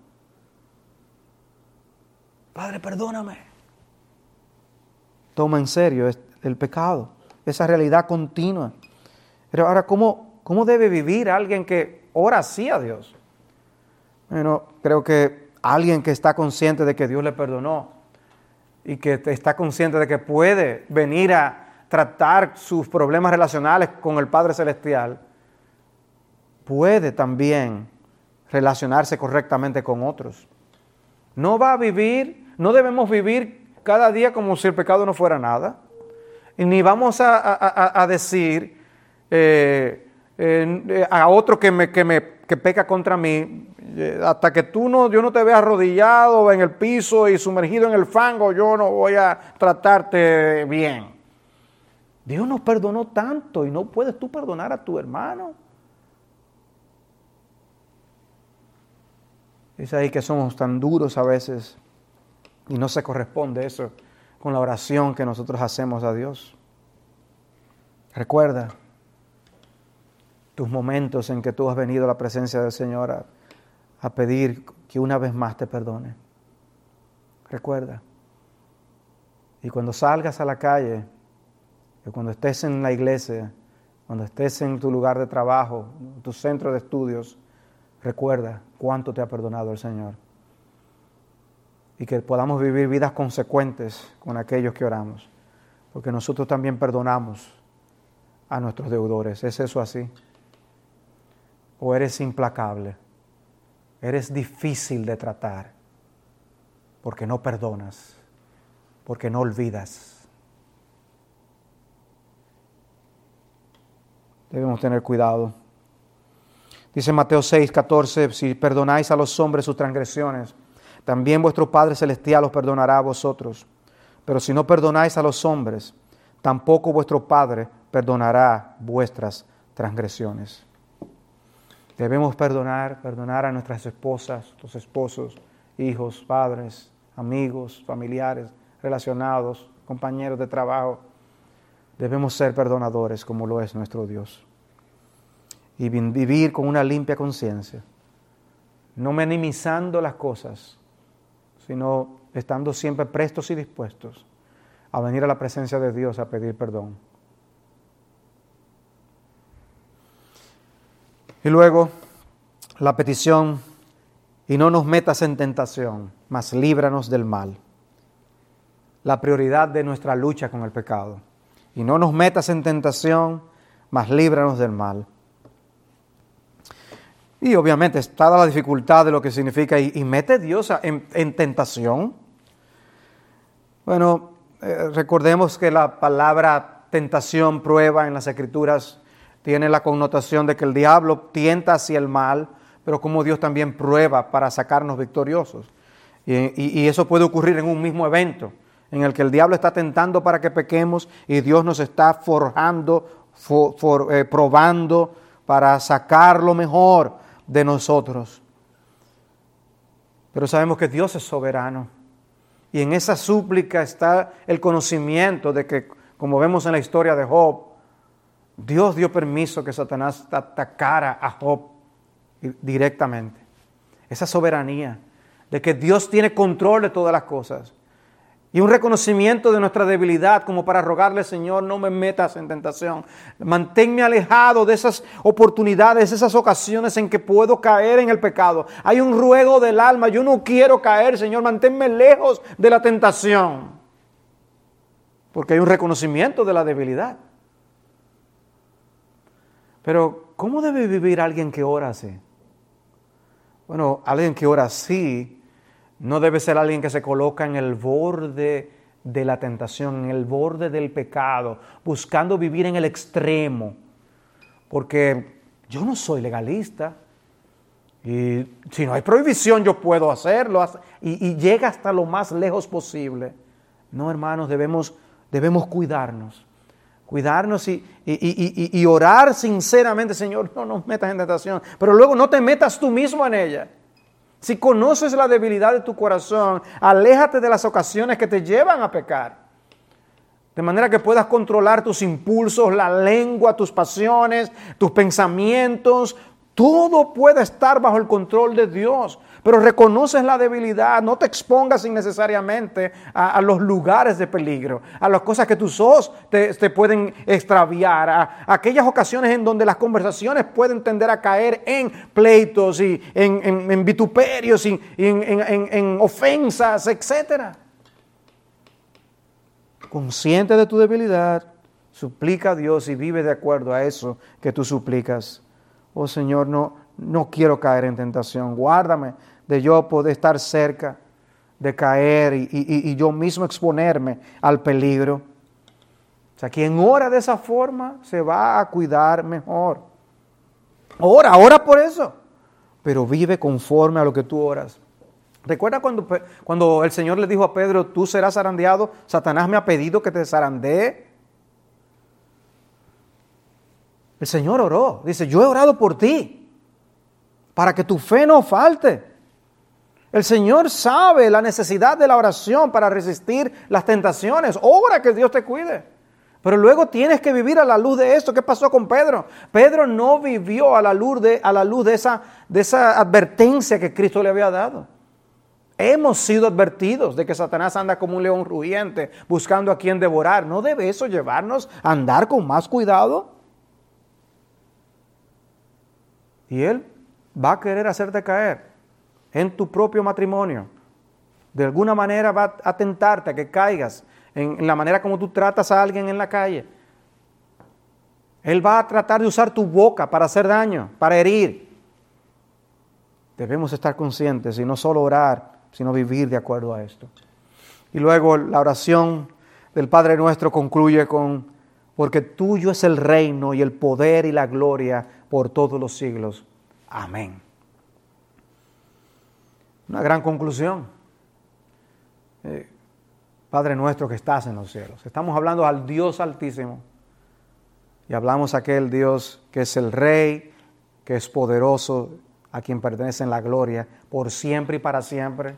Padre, perdóname. Toma en serio el pecado, esa realidad continua. Pero ahora, ¿cómo, cómo debe vivir alguien que ora así a Dios? Bueno, creo que alguien que está consciente de que Dios le perdonó y que está consciente de que puede venir a tratar sus problemas relacionales con el Padre Celestial, puede también relacionarse correctamente con otros. No va a vivir, no debemos vivir cada día como si el pecado no fuera nada. Y ni vamos a, a, a decir eh, eh, a otro que, me, que, me, que peca contra mí: hasta que tú no, yo no te vea arrodillado en el piso y sumergido en el fango, yo no voy a tratarte bien. Dios nos perdonó tanto y no puedes tú perdonar a tu hermano. Es ahí que somos tan duros a veces y no se corresponde eso con la oración que nosotros hacemos a Dios. Recuerda tus momentos en que tú has venido a la presencia del Señor a, a pedir que una vez más te perdone. Recuerda. Y cuando salgas a la calle, y cuando estés en la iglesia, cuando estés en tu lugar de trabajo, en tu centro de estudios, recuerda cuánto te ha perdonado el Señor. Y que podamos vivir vidas consecuentes con aquellos que oramos. Porque nosotros también perdonamos a nuestros deudores. ¿Es eso así? ¿O eres implacable? Eres difícil de tratar porque no perdonas, porque no olvidas. Debemos tener cuidado. Dice Mateo seis, catorce, si perdonáis a los hombres sus transgresiones, también vuestro Padre Celestial os perdonará a vosotros. Pero si no perdonáis a los hombres, tampoco vuestro Padre perdonará vuestras transgresiones. Debemos perdonar, perdonar a nuestras esposas, los esposos, hijos, padres, amigos, familiares, relacionados, compañeros de trabajo. Debemos ser perdonadores como lo es nuestro Dios. Y vivir con una limpia conciencia, no minimizando las cosas, sino estando siempre prestos y dispuestos a venir a la presencia de Dios a pedir perdón. Y luego, la petición: y no nos metas en tentación, mas líbranos del mal. La prioridad de nuestra lucha con el pecado. Y no nos metas en tentación, mas líbranos del mal. Y obviamente está la dificultad de lo que significa, y, y mete Dios en, en tentación. Bueno, eh, recordemos que la palabra tentación, prueba en las Escrituras, tiene la connotación de que el diablo tienta hacia el mal, pero como Dios también prueba para sacarnos victoriosos. Y, y, y eso puede ocurrir en un mismo evento, en el que el diablo está tentando para que pequemos y Dios nos está forjando, for, for, eh, probando para sacar lo mejor de nosotros. Pero sabemos que Dios es soberano. Y en esa súplica está el conocimiento de que, como vemos en la historia de Job, Dios dio permiso que Satanás atacara a Job directamente. Esa soberanía de que Dios tiene control de todas las cosas. Y un reconocimiento de nuestra debilidad como para rogarle, Señor, no me metas en tentación. Manténme alejado de esas oportunidades, esas ocasiones en que puedo caer en el pecado. Hay un ruego del alma, yo no quiero caer, Señor, manténme lejos de la tentación. Porque hay un reconocimiento de la debilidad. Pero, ¿cómo debe vivir alguien que ora así? Bueno, alguien que ora así no debe ser alguien que se coloca en el borde de la tentación, en el borde del pecado, buscando vivir en el extremo. Porque yo no soy legalista. Y si no hay prohibición, yo puedo hacerlo. Y, y llega hasta lo más lejos posible. No, hermanos, debemos, debemos cuidarnos. Cuidarnos y, y, y, y, y orar sinceramente, Señor, no nos metas en tentación. Pero luego no te metas tú mismo en ella. Si conoces la debilidad de tu corazón, aléjate de las ocasiones que te llevan a pecar. De manera que puedas controlar tus impulsos, la lengua, tus pasiones, tus pensamientos. Todo puede estar bajo el control de Dios. Pero reconoces la debilidad, no te expongas innecesariamente a, a los lugares de peligro, a las cosas que tus ojos te, te pueden extraviar, a, a aquellas ocasiones en donde las conversaciones pueden tender a caer en pleitos y en, en, en vituperios y, y en, en, en, en ofensas, etcétera. Consciente de tu debilidad, suplica a Dios y vive de acuerdo a eso que tú suplicas. Oh Señor, no, no quiero caer en tentación. Guárdame de yo poder estar cerca de caer y, y, y yo mismo exponerme al peligro. O sea, quien ora de esa forma se va a cuidar mejor. Ora, ora por eso, pero vive conforme a lo que tú oras. ¿Recuerda cuando, cuando el Señor le dijo a Pedro, tú serás zarandeado? Satanás me ha pedido que te zarandee. El Señor oró, dice, yo he orado por ti, para que tu fe no falte. El Señor sabe la necesidad de la oración para resistir las tentaciones. Ora que Dios te cuide. Pero luego tienes que vivir a la luz de esto. ¿Qué pasó con Pedro? Pedro no vivió a la luz de, a la luz de, esa, de esa advertencia que Cristo le había dado. Hemos sido advertidos de que Satanás anda como un león rugiente buscando a quien devorar. ¿No debe eso llevarnos a andar con más cuidado? Y él va a querer hacerte caer en tu propio matrimonio. De alguna manera va a tentarte a que caigas en, en la manera como tú tratas a alguien en la calle. Él va a tratar de usar tu boca para hacer daño, para herir. Debemos estar conscientes y no solo orar, sino vivir de acuerdo a esto. Y luego la oración del Padre Nuestro concluye con: porque tuyo es el reino y el poder y la gloria por todos los siglos. Amén. Una gran conclusión. Eh, Padre nuestro que estás en los cielos. Estamos hablando al Dios Altísimo. Y hablamos a aquel Dios que es el Rey, que es poderoso, a quien pertenece la gloria por siempre y para siempre.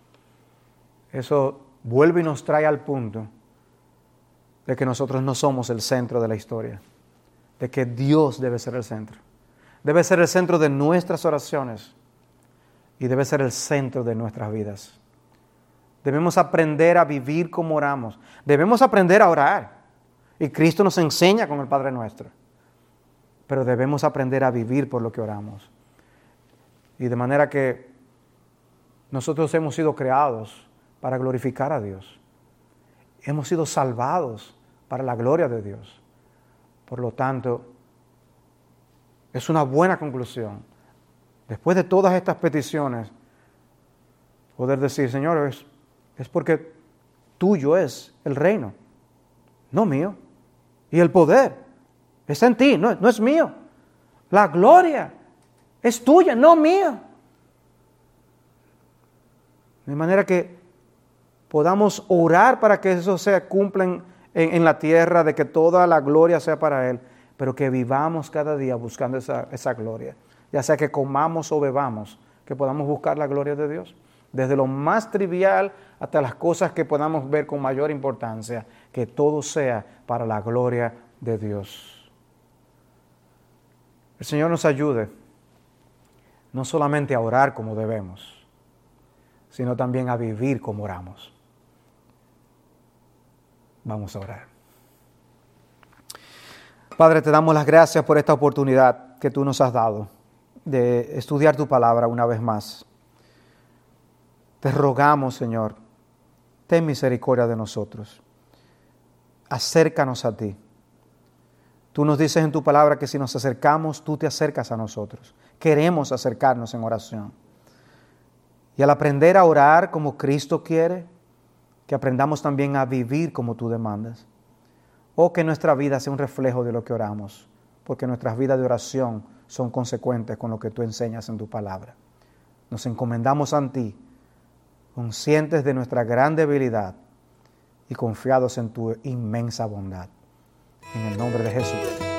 Eso vuelve y nos trae al punto de que nosotros no somos el centro de la historia, de que Dios debe ser el centro. Debe ser el centro de nuestras oraciones y debe ser el centro de nuestras vidas. Debemos aprender a vivir como oramos. Debemos aprender a orar. Y Cristo nos enseña con el Padre Nuestro. Pero debemos aprender a vivir por lo que oramos. Y de manera que nosotros hemos sido creados para glorificar a Dios. Hemos sido salvados para la gloria de Dios. Por lo tanto, es una buena conclusión. Después de todas estas peticiones, poder decir: Señor, es, es porque tuyo es el reino, no mío. Y el poder está en ti, no, no es mío. La gloria es tuya, no mía. De manera que podamos orar para que eso se cumpla en, en, en la tierra, de que toda la gloria sea para Él, pero que vivamos cada día buscando esa, esa gloria. Ya sea que comamos o bebamos, que podamos buscar la gloria de Dios. Desde lo más trivial hasta las cosas que podamos ver con mayor importancia, que todo sea para la gloria de Dios. El Señor nos ayude no solamente a orar como debemos, sino también a vivir como oramos. Vamos a orar. Padre, te damos las gracias por esta oportunidad que tú nos has dado de estudiar tu palabra una vez más. Te rogamos, Señor, ten misericordia de nosotros. Acércanos a ti. Tú nos dices en tu palabra que si nos acercamos, tú te acercas a nosotros. Queremos acercarnos en oración. Y al aprender a orar como Cristo quiere, que aprendamos también a vivir como tú demandas. O que nuestra vida sea un reflejo de lo que oramos, porque nuestras vidas de oración son consecuentes con lo que tú enseñas en tu palabra. Nos encomendamos a ti, conscientes de nuestra gran debilidad y confiados en tu inmensa bondad. En el nombre de Jesús.